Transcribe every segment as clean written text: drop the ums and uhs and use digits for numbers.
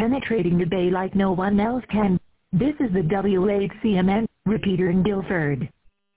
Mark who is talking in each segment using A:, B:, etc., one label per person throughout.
A: penetrating the bay like no one else can. This is the W8CMN repeater in Guilford.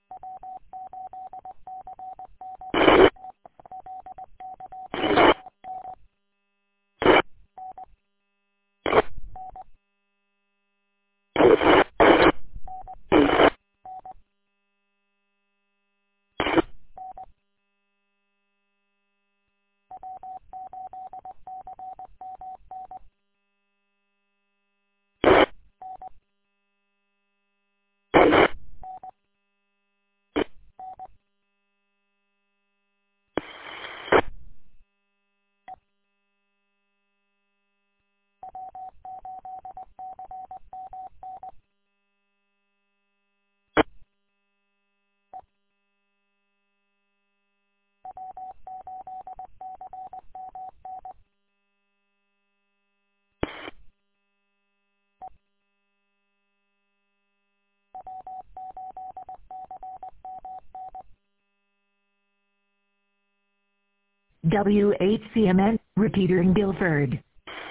A: W8CMN repeater in Guilford.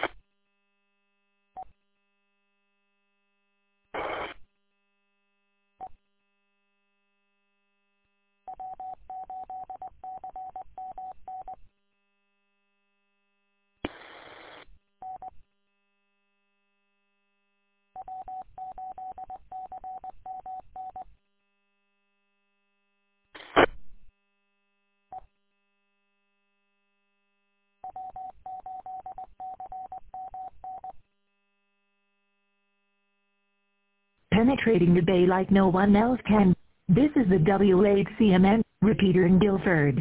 A: Penetrating the bay like no one else can. This is the W8CMN repeater in Guilford.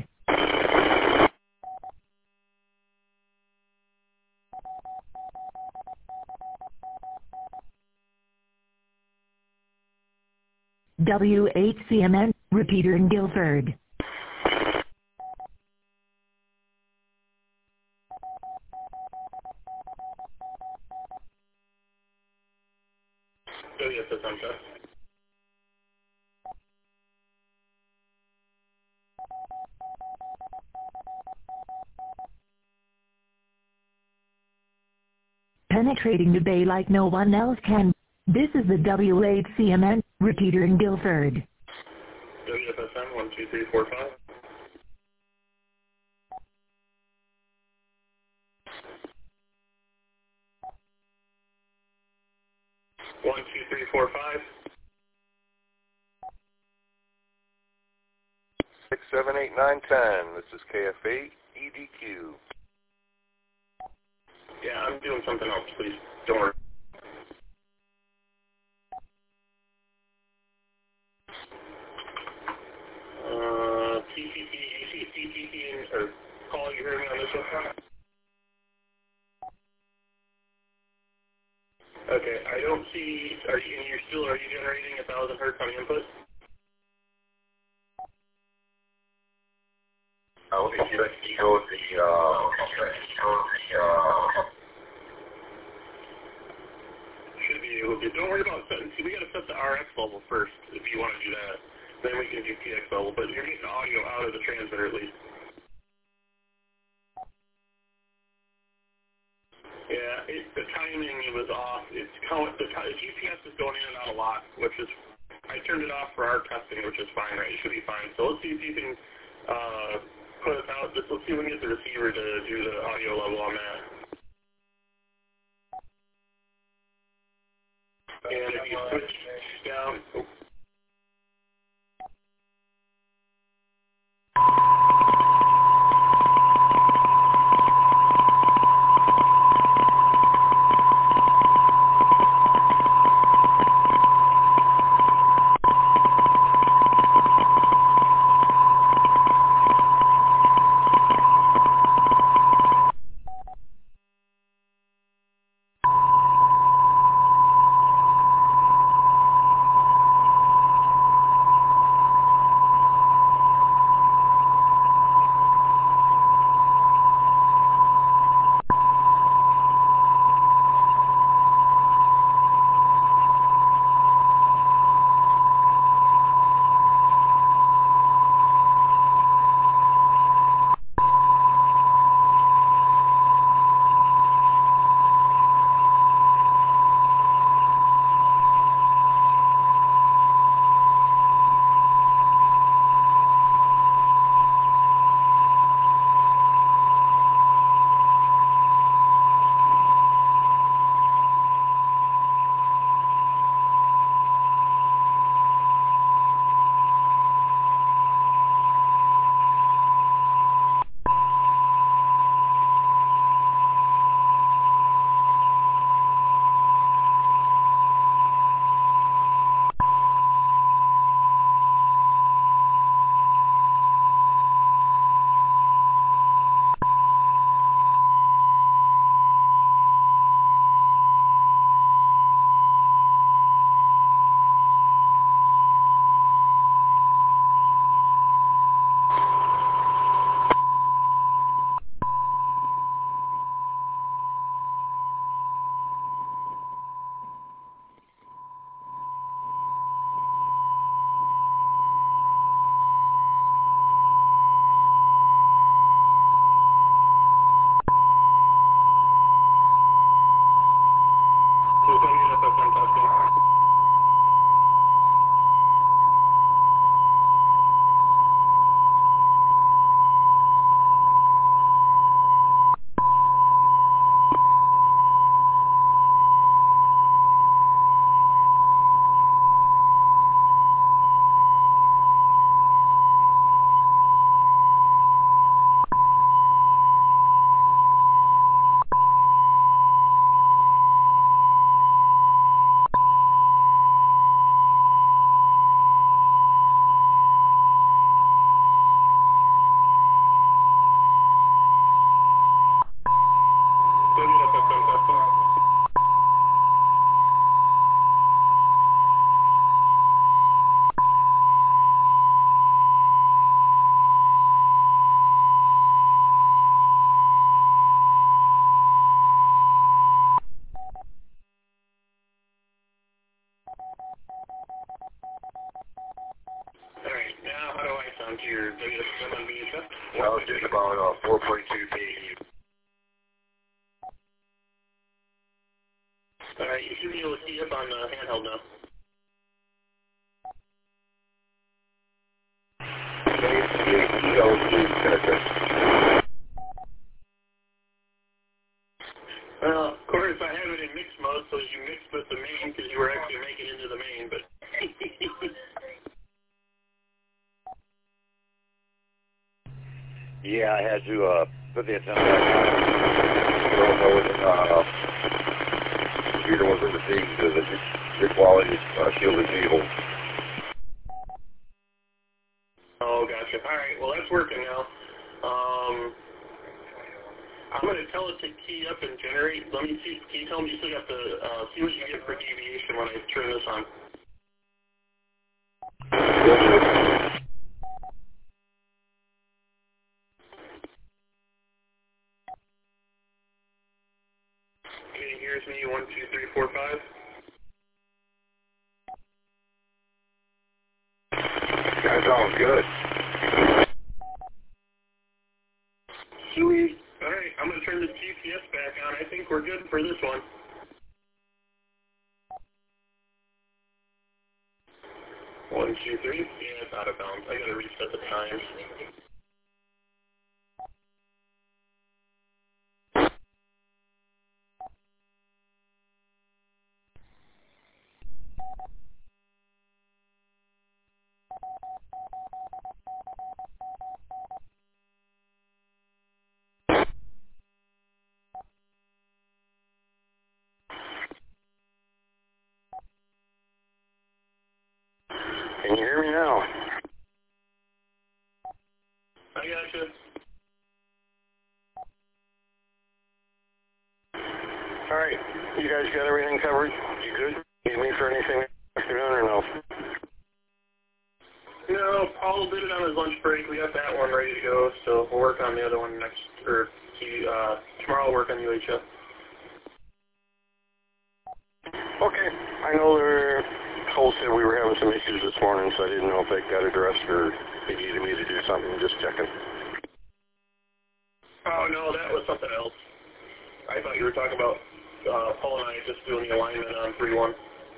A: W8CMN repeater in Guilford. Penetrating the bay like no one else can. This is the W8CMN repeater in Guilford.
B: WFSN 12345. One, two, three, four, five.
C: 6, 7, 8, 9, 10. This is KF8 EDQ.
B: Yeah, I'm doing something else, please. Don't worry. TCP, you see CTP or call, you hear me on this one? Okay, I don't see, are you generating 1,000 hertz on input?
C: Let me check
B: Should be able to. Don't worry about setting. See, we got to set the RX level first if you want to do that. Then we can do TX level, but you're getting audio out of the transmitter at least. Yeah, the timing was off. The GPS is going in and out a lot, which is, I turned it off for our testing, which is fine, right? It should be fine. So let's see if you can put us out. Let's see if we can get the receiver to do the audio level on that. And if you switch down... Oh. FM testing. Alright, now how do I sound to your WSM on VHF?
C: I was getting about 4.2 kV.
B: Alright, you should be able to see up on the handheld now. Well, of course, I have it in mix mode, so you mixed with the main because you were actually making into the main, but...
C: Yeah, I had to put the antenna back on. I don't know what the computer wasn't received because the quality shielded needle.
B: Oh, gotcha. Alright, well, that's working now. I'm going to tell it to key up and generate. Let me see. Can you tell me you still got the, see what you get for deviation when I turn this on? Okay, here's me, 1, 2, 3, 4, 5.
C: That sounds good.
B: Sweet. Alright, I'm going to turn the GPS back on. I think we're good for this one. One, two, three. Yeah, it's out of bounds. I gotta reset the times.
C: Can you hear me now?
B: I gotcha.
C: Alright, you guys got everything covered? You good? Need me for anything this afternoon or no?
B: No, Paul did it on his lunch break. We got that one ready to go, so we'll work on the other one next, or tomorrow we'll work on UHF.
C: Okay, I know their Cole said we were having some issues this morning, so I didn't know if they got addressed or they needed me to do something, just checking.
B: Oh, no, that was something else. I thought you were talking about Paul and I just doing the alignment on 3-1.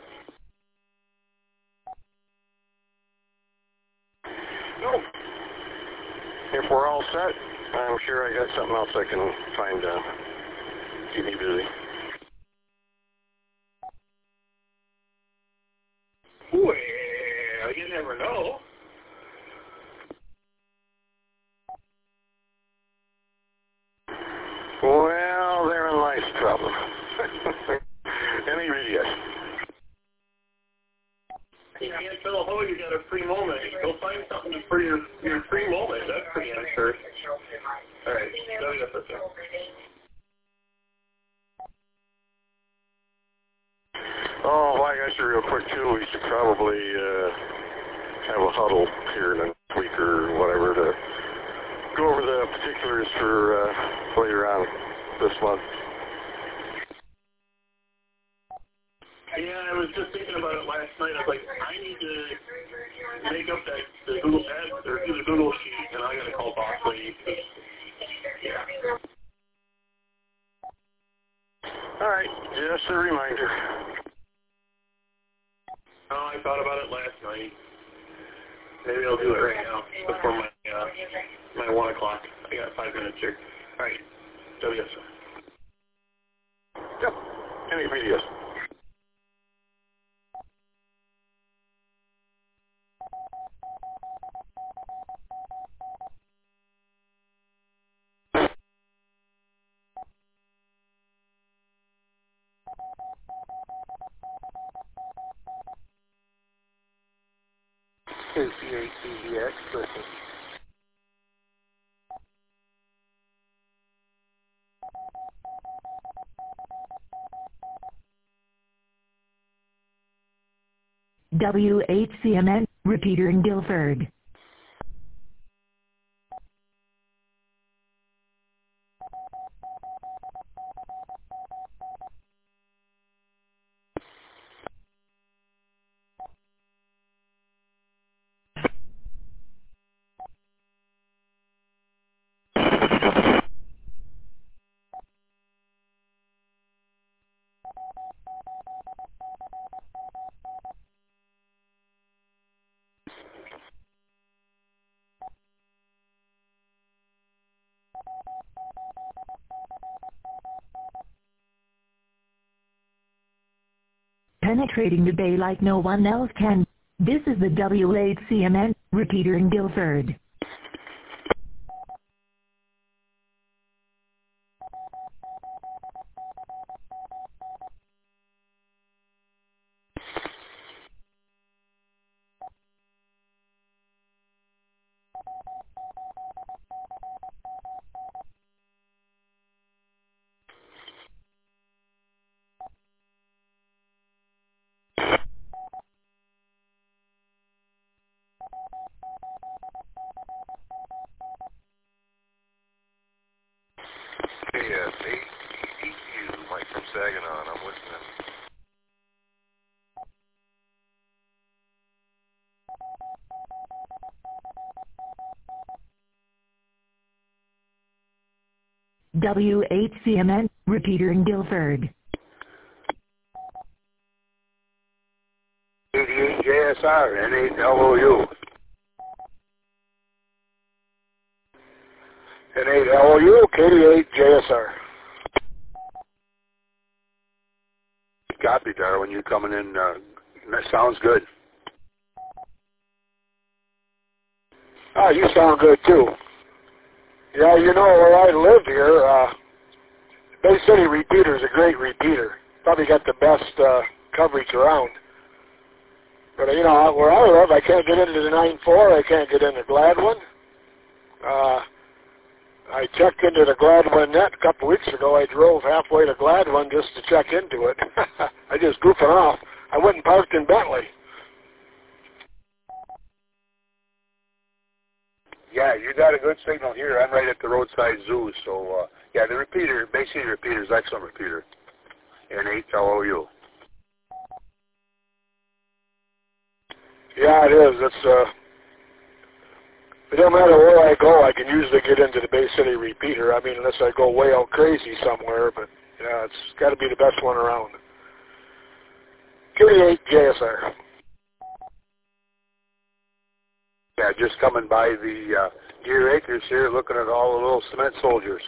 C: No. If we're all set, I'm sure I got something else I can find to keep me busy.
B: Well, you never know.
C: Well, therein lies the problem. Any idiot.
B: You can't tell, oh, you got a free moment. Go find something for your free moment. That's pretty unsure. All right, WFSM.
C: Oh, well, I got you real quick, too. We should probably have a huddle here next week or whatever to go over the particulars for later on this month.
B: Yeah, I was just thinking about it last night. I was like, I need to make up the Google Ads or do the Google sheet, and I got to call Boss Lady. Yeah.
C: All right, just a reminder.
B: I thought about it last night. Maybe I'll do it right now before my 1 o'clock. I got 5 minutes here. All right. WSR.
C: Yep. Any videos?
D: KC8CVX, listen.
A: WHCMN, repeater in Guilford. Penetrating the bay like no one else can. This is the WHCMN, repeater in Guilford.
C: KS8EQ, Mike from Saginaw, I'm listening.
A: WHCMN, repeater in Guilford.
D: 88 JSR, N8LOU. N8LOU, KD8 JSR. Copy, Darwin. You coming in? That sounds good. Oh, you sound good too. Yeah, you know where I live here. Bay City repeater is a great repeater. Probably got the best coverage around. But you know, where I live, I can't get into the 9.4. I can't get into Gladwin. I checked into the Gladwin net a couple weeks ago. I drove halfway to Gladwin just to check into it. I just goofing off. I went and parked in Bentley.
E: Yeah, you got a good signal here. I'm right at the roadside zoo, so yeah, the repeater, Bay City repeater is excellent repeater. N8LOU.
D: Yeah, it is. It don't matter where I go, I can usually get into the Bay City repeater. I mean, unless I go way out crazy somewhere, but yeah, it's got to be the best one around. KD8 JSR.
E: Yeah, just coming by the Deer Acres here, looking at all the little cement soldiers.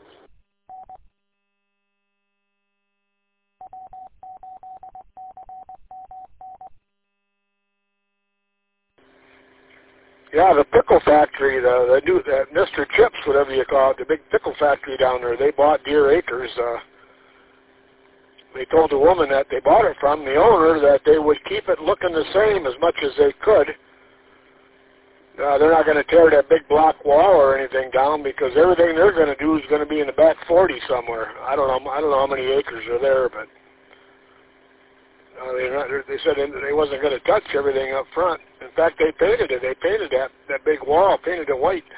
D: Yeah, the pickle factory, the new Mr. Chips, whatever you call it, the big pickle factory down there, they bought Deer Acres. They told the woman that they bought it from, the owner, that they would keep it looking the same as much as they could. They're not going to tear that big block wall or anything down because everything they're going to do is going to be in the back 40 somewhere. I don't know how many acres are there, but they said they wasn't going to touch everything up front. In fact, they painted it. They painted that big wall, painted it white.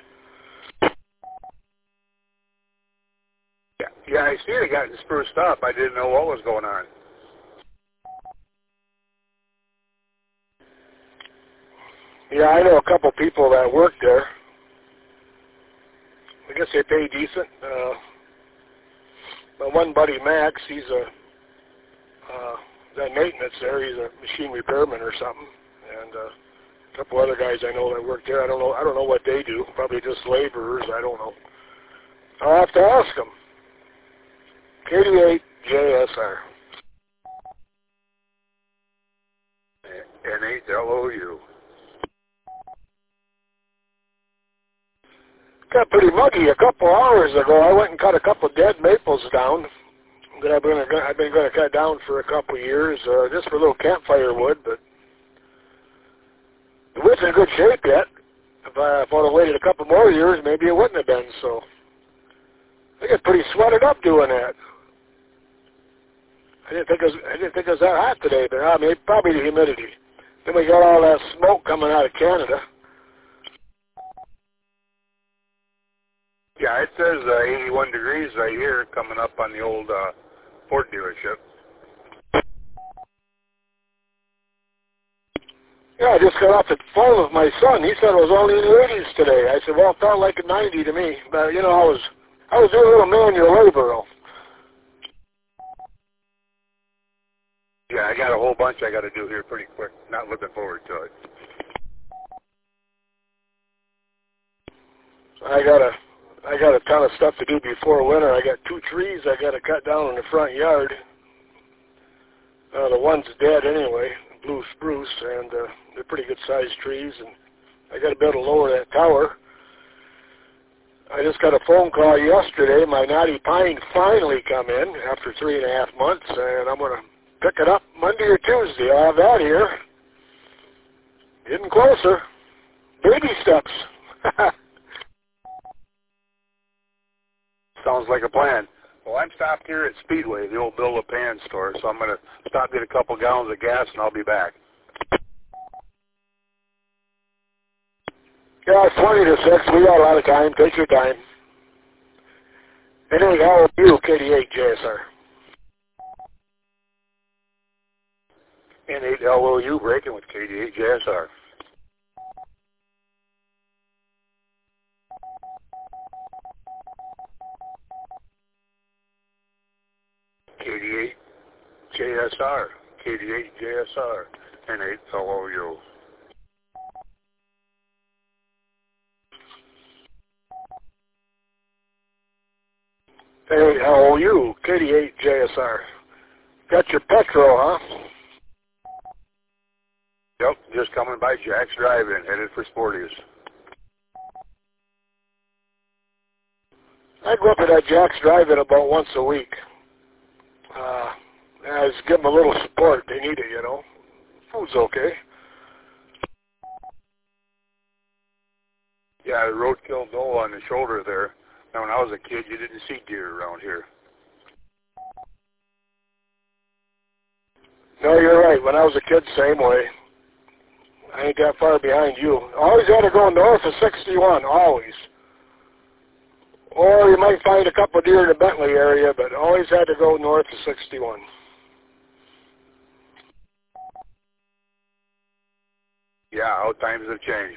E: Yeah, I see it got spruced up. I didn't know what was going on.
D: Yeah, I know a couple people that work there. I guess they pay decent. My one buddy, Max, that maintenance there. He's a machine repairman or something, and a couple other guys I know that work there. I don't know what they do. Probably just laborers. I don't know. I'll have to ask them. KD8JSR.
E: N8LOU.
D: Got pretty muggy a couple hours ago. I went and cut a couple dead maples down that I've been going to cut down for a couple of years, just for a little campfire wood. But the wood's in good shape yet. If I would have waited a couple more years, maybe it wouldn't have been. So I get pretty sweated up doing that. I didn't think it was that hot today, but I mean, probably the humidity. Then we got all that smoke coming out of Canada.
E: Yeah, it says 81 degrees right here coming up on the old Ford dealership.
D: Yeah, I just got off the phone with my son. He said it was only in the 80s today. I said, well, it felt like a 90 to me. But, you know, I was doing a little manual labor.
E: Yeah, I got a whole bunch I got to do here pretty quick. Not looking forward to it.
D: I got a ton of stuff to do before winter. I got 2 trees I got to cut down in the front yard. The one's dead anyway, blue spruce, and they're pretty good-sized trees. And I got to be able to lower that tower. I just got a phone call yesterday. My knotty pine finally come in after 3.5 months, and I'm going to pick it up Monday or Tuesday. I'll have that here. Getting closer. Baby steps.
E: Sounds like a plan. Well, I'm stopped here at Speedway, the old Bill LePan store, so I'm going to stop, get a couple gallons of gas, and I'll be back.
D: Yeah, it's 20 to 6. We got a lot of time. Take your time. N8LOU, KD8JSR.
E: N8LOU breaking with KD8JSR. KD8JSR. KD8JSR. N8LOU.
D: N8LOU, KD8JSR. Got your petrol, huh?
E: Yep, just coming by Jack's Drive-In, headed for Sporty's.
D: I go up to that Jack's Drive-In about once a week. I just give them a little support. They need it, you know. Food's okay.
E: Yeah, the roadkill doe on the shoulder there. Now, when I was a kid, you didn't see deer around here.
D: No, you're right. When I was a kid, same way. I ain't that far behind you. Always had to go north of 61, always. Or you might find a couple of deer in the Bentley area, but always had to go north of 61.
E: Yeah, how times have changed.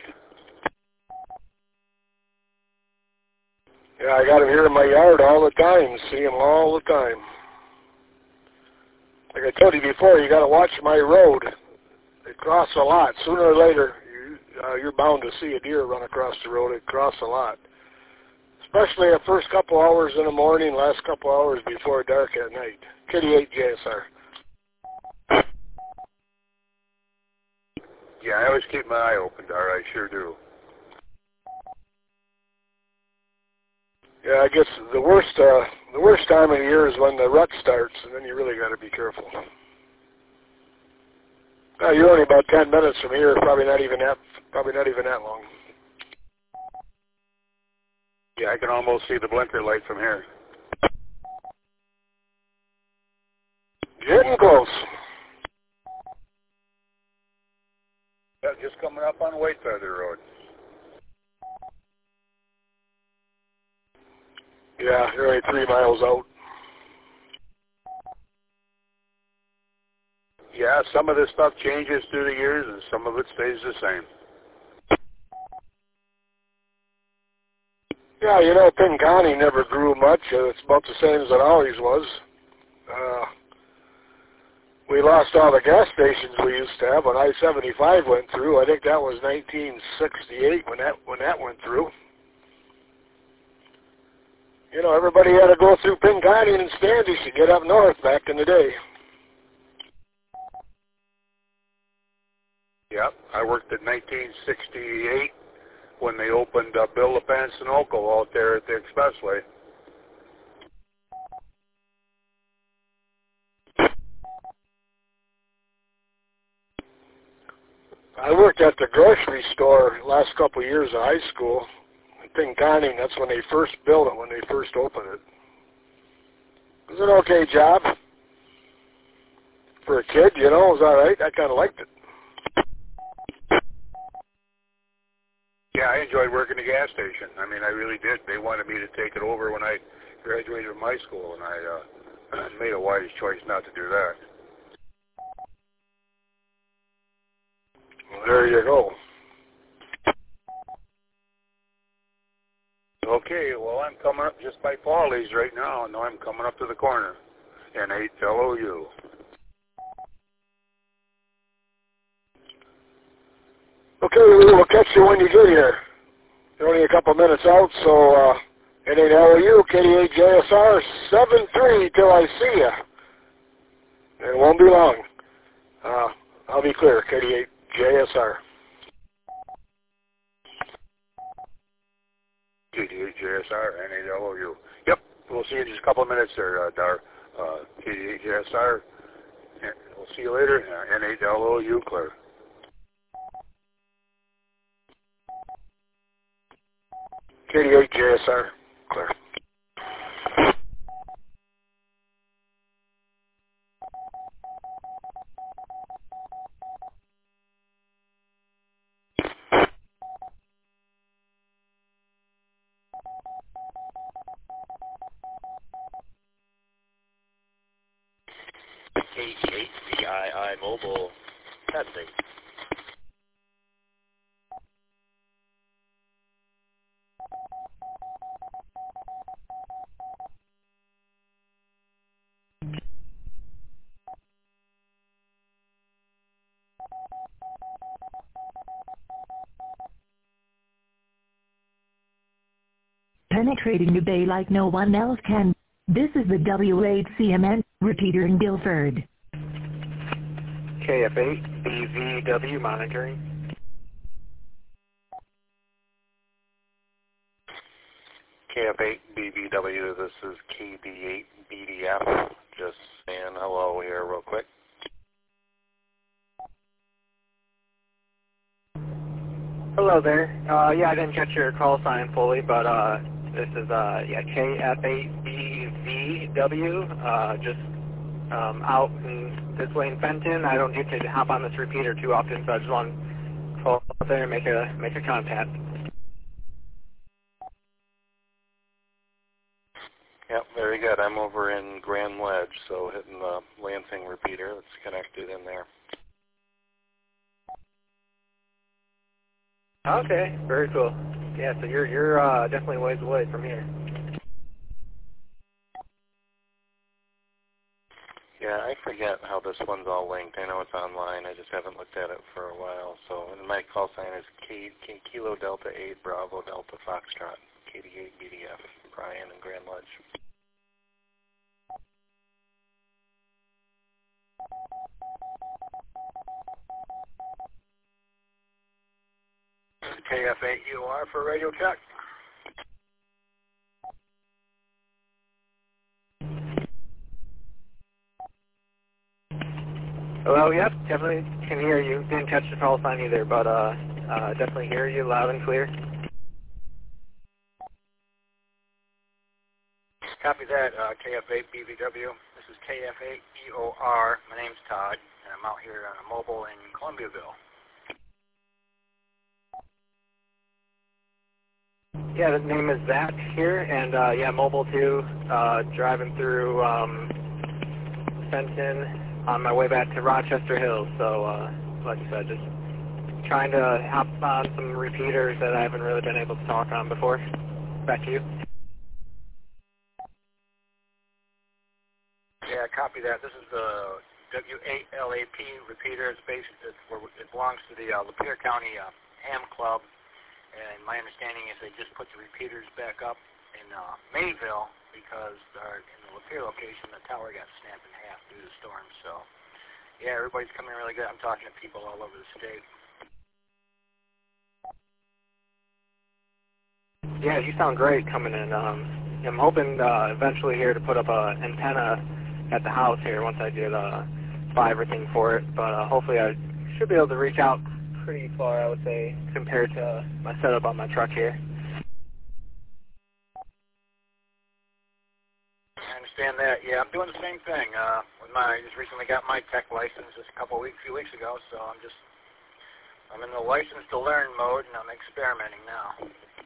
D: Yeah, I got them here in my yard all the time. See them all the time. Like I told you before, you got to watch my road. They cross a lot. Sooner or later, you're bound to see a deer run across the road. It crosses a lot. Especially the first couple hours in the morning, last couple hours before dark at night. KD8JSR.
E: Yeah, I always keep my eye open, Dar. I sure do.
D: Yeah, I guess the worst time of the year is when the rut starts, and then you really got to be careful. You're only about 10 minutes from here. Probably not even that long.
E: Yeah, I can almost see the blinker light from here.
D: Getting close.
E: Yeah, just coming up on White Feather Road.
D: Yeah, you're only 3 miles out.
E: Yeah, some of this stuff changes through the years, and some of it stays the same.
D: Yeah, you know, Penn County never grew much. It's about the same as it always was. we lost all the gas stations we used to have when I-75 went through. I think that was 1968 when that went through. You know, everybody had to go through Pinconning and Standish to get up north back in the day.
E: Yep, I worked in 1968 when they opened Bill LePen Sunoco out there at the Expressway.
D: I worked at the grocery store last couple of years of high school. In Pinconning, that's when they first built it, when they first opened it. It was an okay job. For a kid, you know, it was all right. I kind of liked it.
E: Yeah, I enjoyed working the gas station. I mean, I really did. They wanted me to take it over when I graduated from high school, and I made a wise choice not to do that.
D: Well, there you go.
E: Okay, well, I'm coming up just by Paulie's right now, and I'm coming up to the corner. N8 LOU.
D: Okay, we'll catch you when you get here. You're only a couple minutes out, so N8LOU, KD8JSR, 7-3 till I see you. It won't be long. I'll be clear, KD8JSR.
E: KD8JSR, N8LOU. Yep, we'll see you in just a couple of minutes there, Dar. KD8JSR, we'll see you later. N8LOU, clear.
D: KD8JSR, clear.
F: KD8VII Mobile testing.
A: Penetrating the bay like no one else can. This is the W8CMN repeater in Guilford.
G: KF8 BVW monitoring.
F: KF8 BVW, this is KD8 BDF. Just saying hello here real quick.
G: Hello there. Yeah, I didn't catch your call sign fully, but this is KF8BVW. Just out in this way in Fenton. I don't get to hop on this repeater too often, so I just want to call up there and make a contact.
F: Yep, very good. I'm over in Grand Ledge, so hitting the Lansing repeater that's connected in there.
G: Okay, very cool. Yeah, so you're definitely ways away from here.
F: Yeah, I forget how this one's all linked. I know it's online. I just haven't looked at it for a while. So, and my call sign is Kilo Delta 8 Bravo Delta Foxtrot, KD8 BDF, Brian and Grand Ledge.
E: KF8UR for radio check.
G: Hello, yep, definitely can hear you. Didn't catch the call sign either, but definitely hear you loud and clear.
H: Copy that, KF8BVW. This is KF8EOR. My name's Todd, and I'm out here on a mobile in Columbiaville.
G: Yeah, the name is Zach here, and yeah, mobile too, driving through Fenton on my way back to Rochester Hills. So, like I said, just trying to hop on some repeaters that I haven't really been able to talk on before. Back to you.
H: Yeah, copy that. This is the WALAP repeater. It belongs to the Lapeer County Ham Club, and my understanding is they just put the repeaters back up in Mayville because in the Lapeer location the tower got snapped in half due to the storm. So yeah, everybody's coming really good. I'm talking to people all over the state.
G: Yeah, you sound great coming in. I'm hoping eventually here to put up an antenna at the house here once I did buy everything for it. But hopefully I should be able to reach out pretty far, I would say, compared to my setup on my truck here.
H: I understand that. Yeah, I'm doing the same thing. I just recently got my tech license just a few weeks ago, so I'm in the license to learn mode, and I'm experimenting now.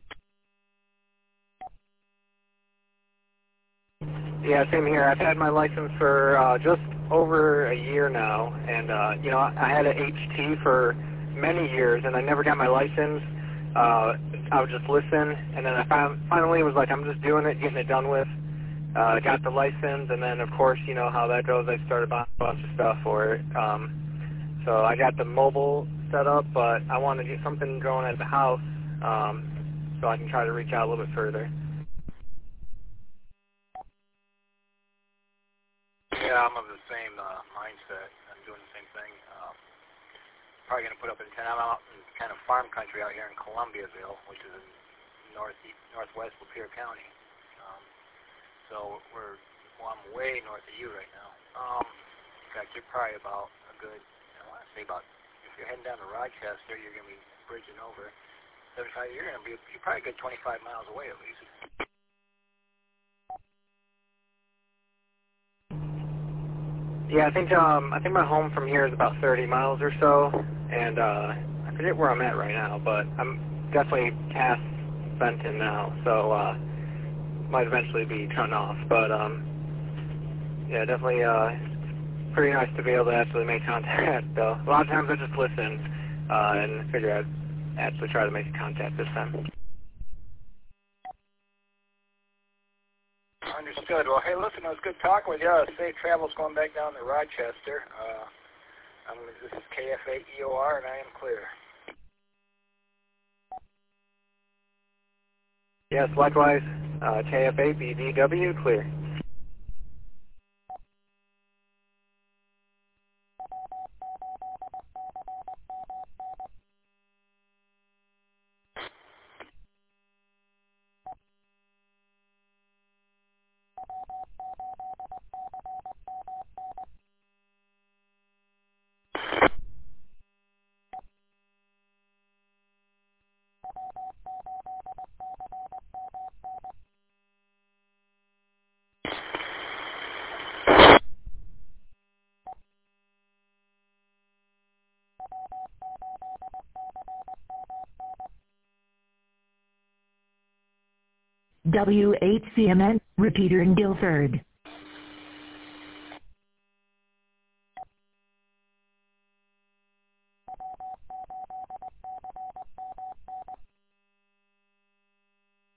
G: Yeah, same here. I've had my license for just over a year now, and I had an HT for many years, and I never got my license. I would just listen, and then I finally was like, I'm just doing it, getting it done with. Got the license, and then of course, you know how that goes. I started buying a bunch of stuff for it. So I got the mobile set up, but I want to get something going at the house so I can try to reach out a little bit further.
H: Yeah, I'm of the same mindset. I'm doing the same thing. Probably going to put up an antenna. I'm out in kind of farm country out here in Columbiaville, which is in northwest Lapeer County. So I'm way north of you right now. In fact, you're probably about a good, if you're heading down to Rochester, you're going to be bridging over 75. You're probably a good 25 miles away at least.
G: Yeah, I think my home from here is about 30 miles or so, and I forget where I'm at right now, but I'm definitely past Benton now, so might eventually be turned off. But yeah, definitely pretty nice to be able to actually make contact. Though a lot of times I just listen and figure I'd actually try to make a contact this time.
H: Understood. Well, hey, listen, it was good talking with you. Safe travels going back down to Rochester. This is KF8EOR, and I am clear.
G: Yes, likewise. KF8BDW, clear.
A: W8CMN, repeater in Guilford.